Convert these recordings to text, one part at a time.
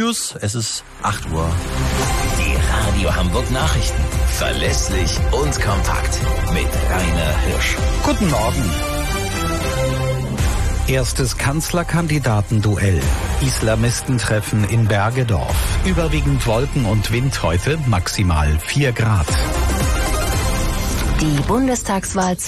News. Es ist 8 Uhr. Die Radio Hamburg Nachrichten. Verlässlich und kompakt. Mit Rainer Hirsch. Guten Morgen. Erstes Kanzlerkandidatenduell. Islamistentreffen in Bergedorf. Überwiegend Wolken und Wind heute, maximal 4 Grad. Die Bundestagswahl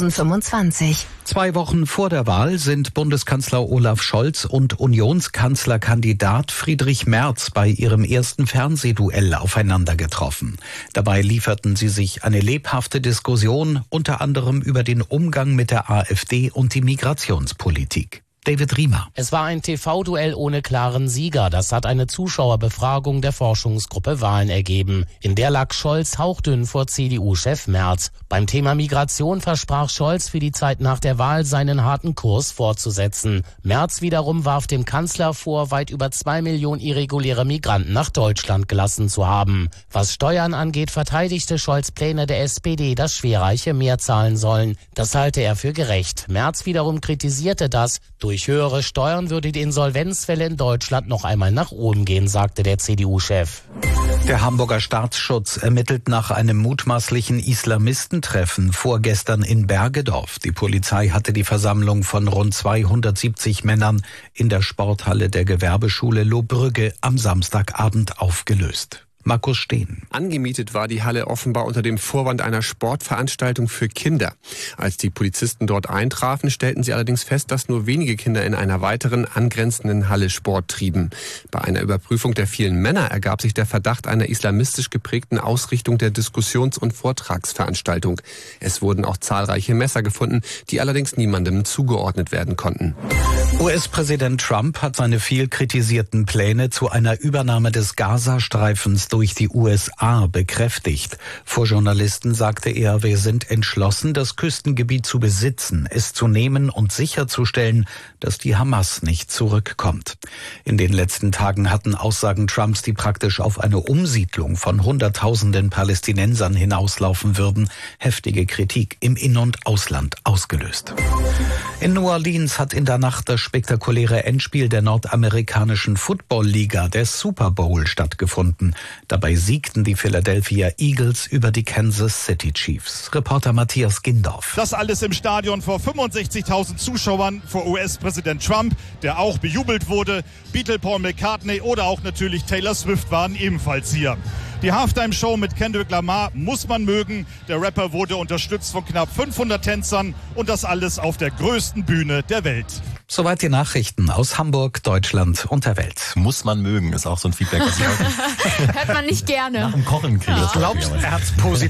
2025. 2 Wochen vor der Wahl sind Bundeskanzler Olaf Scholz und Unionskanzlerkandidat Friedrich Merz bei ihrem ersten Fernsehduell aufeinander getroffen. Dabei lieferten sie sich eine lebhafte Diskussion, unter anderem über den Umgang mit der AfD und die Migrationspolitik. David Riemer. Es war ein TV-Duell ohne klaren Sieger. Das hat eine Zuschauerbefragung der Forschungsgruppe Wahlen ergeben. In der lag Scholz hauchdünn vor CDU-Chef Merz. Beim Thema Migration versprach Scholz für die Zeit nach der Wahl seinen harten Kurs fortzusetzen. Merz wiederum warf dem Kanzler vor, weit über 2 Millionen irreguläre Migranten nach Deutschland gelassen zu haben. Was Steuern angeht, verteidigte Scholz Pläne der SPD, dass Schwerreiche mehr zahlen sollen. Das halte er für gerecht. Merz wiederum kritisierte das. Durch höhere Steuern würde die Insolvenzwelle in Deutschland noch einmal nach oben gehen, sagte der CDU-Chef. Der Hamburger Staatsschutz ermittelt nach einem mutmaßlichen Islamistentreffen vorgestern in Bergedorf. Die Polizei hatte die Versammlung von rund 270 Männern in der Sporthalle der Gewerbeschule Lohbrügge am Samstagabend aufgelöst. Markus Steen. Angemietet war die Halle offenbar unter dem Vorwand einer Sportveranstaltung für Kinder. Als die Polizisten dort eintrafen, stellten sie allerdings fest, dass nur wenige Kinder in einer weiteren angrenzenden Halle Sport trieben. Bei einer Überprüfung der vielen Männer ergab sich der Verdacht einer islamistisch geprägten Ausrichtung der Diskussions- und Vortragsveranstaltung. Es wurden auch zahlreiche Messer gefunden, die allerdings niemandem zugeordnet werden konnten. US-Präsident Trump hat seine viel kritisierten Pläne zu einer Übernahme des Gazastreifens durch die USA bekräftigt. Vor Journalisten sagte er, wir sind entschlossen, das Küstengebiet zu besitzen, es zu nehmen und sicherzustellen, dass die Hamas nicht zurückkommt. In den letzten Tagen hatten Aussagen Trumps, die praktisch auf eine Umsiedlung von Hunderttausenden Palästinensern hinauslaufen würden, heftige Kritik im In- und Ausland ausgelöst. In New Orleans hat in der Nacht das spektakuläre Endspiel der nordamerikanischen Football-Liga, der Super Bowl, stattgefunden. Dabei siegten die Philadelphia Eagles über die Kansas City Chiefs. Reporter Matthias Gindorf. Das alles im Stadion vor 65.000 Zuschauern, vor US-Präsident Trump, der auch bejubelt wurde. Beatle, Paul McCartney oder auch natürlich Taylor Swift waren ebenfalls hier. Die Halftime-Show mit Kendrick Lamar muss man mögen. Der Rapper wurde unterstützt von knapp 500 Tänzern und das alles auf der größten Bühne der Welt. Soweit die Nachrichten aus Hamburg, Deutschland und der Welt. Muss man mögen, ist auch so ein Feedback, was ich heute hört man nicht gerne. nach dem Kochen kriege. Ich glaube, er hat's positiv